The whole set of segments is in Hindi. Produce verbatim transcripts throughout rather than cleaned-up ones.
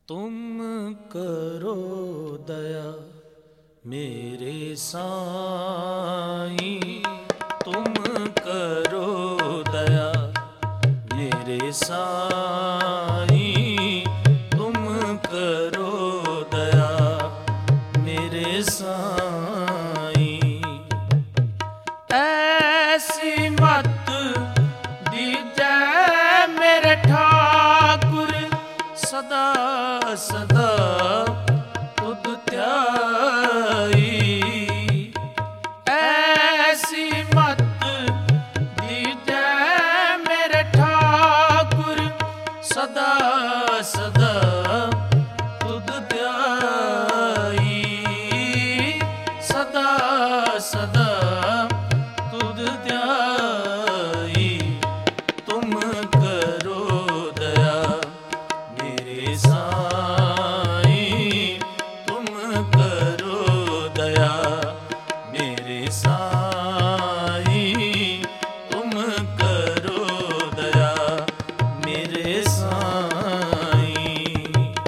तुम करो दया मेरे साईं, तुम करो दया मेरे साईं, तुम करो दया मेरे साईं। ऐसी मत दीजै मेरे ठाकुर, सदा सदा तुध त्याई। ऐसी मत दीजै मेरे ठाकुर, सदा सदा तुध त्याई, सदा सदा तुध त्याई। तुम करो दया मेरे साईं, तुम करो दया मेरे साईं, तुम करो दया मेरे साईं।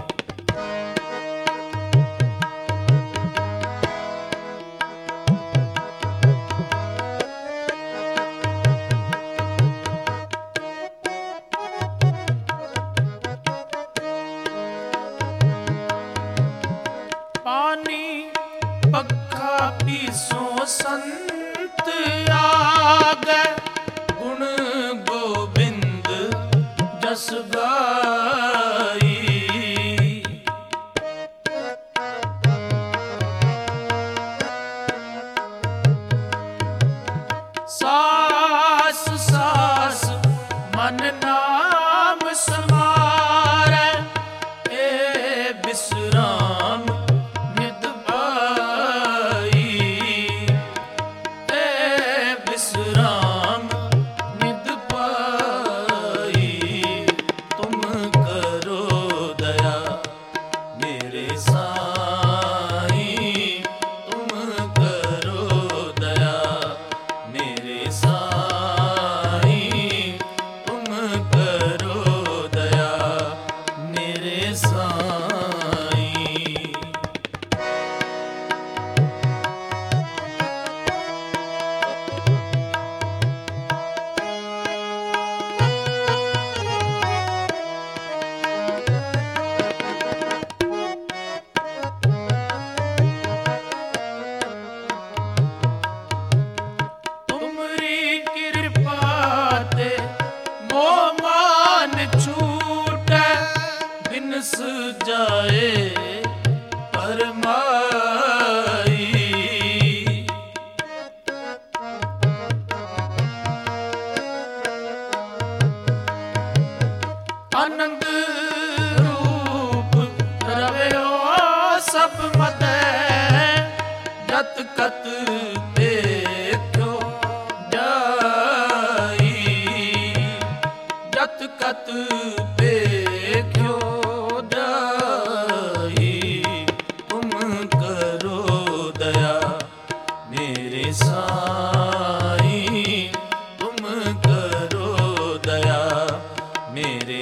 पानी पक्खा पीसो संत आगे, गुण गोविंद जस गाई। सास सास मन नाम समारै, ए विश्राम नित पाई, ए विश्राम नित पाई। तुम करो दया मेरे साईं, तुम करो दया मेरे साईं, तुम करो दया मेरे साईं। तुमरी कृपा ते मोह मान छूटै, बिनस जाए परमाई। आनंद रूप रवयो सब मदै, जत कत देखो जाई, जत कत देखो जाई। तुम करो दया मेरे साईं, तुम करो दया मेरे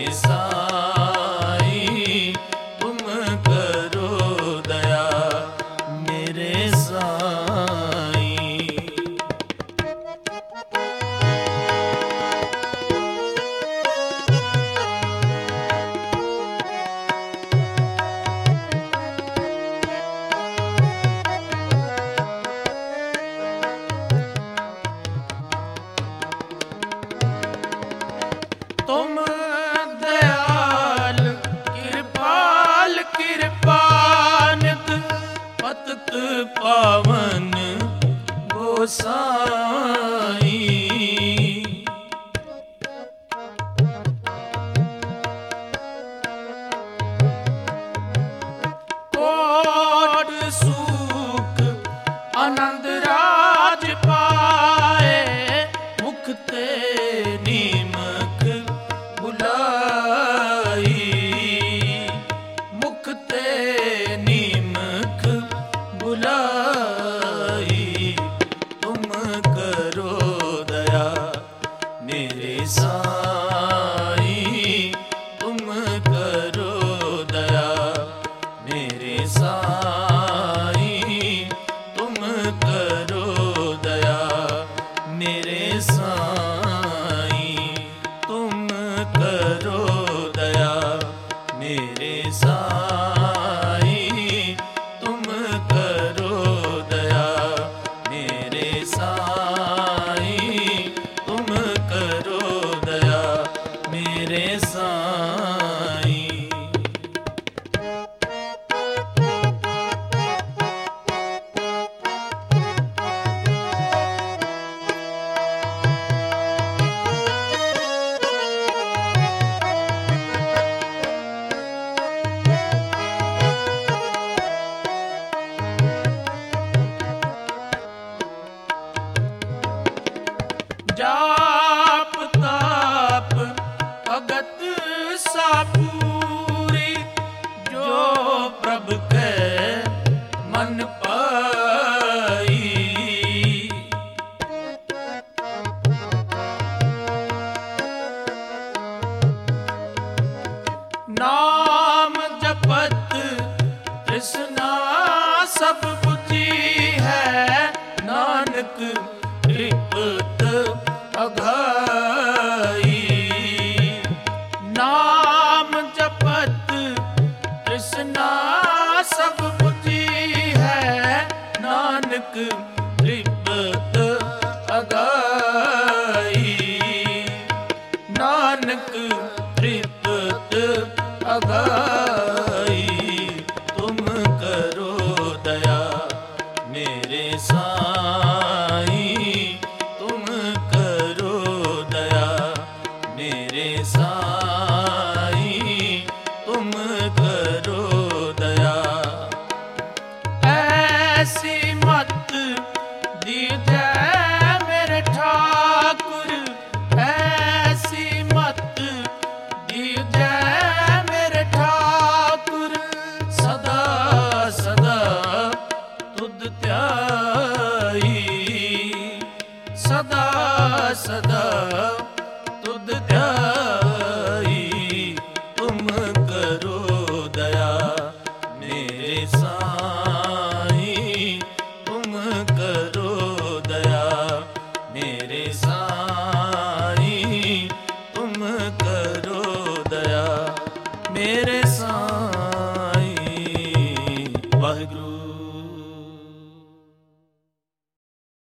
साईं, तुम करो दया मेरे साईं। तुम दयाल कृपाल कृपानित, पतित पावन गोसाईं। कोट सुख आनंद राज पाए, मुख ते नीमक बुलाई, मुख ते नीमक बुलाई। तुम नाम जपत तृष्णा सब बुझी है, नानक तृप्त अघाई। नाम जपत तृष्णा सब बुझी है, नानक तृप्त अघाई। नानक तृप्त अघाई। तुम करो दया मेरे साईं, तुम करो दया मेरे साईं, तुम करो दया। ऐसी मत दीजै मेरे ठाकुर, ऐसी मत दीजै मेरे ठाकुर, सदा सदा तुध ध्याई, सदा सदा तुध ध्याई। तुम करो दया मेरे साईं, तुम करो दया मेरे साईं।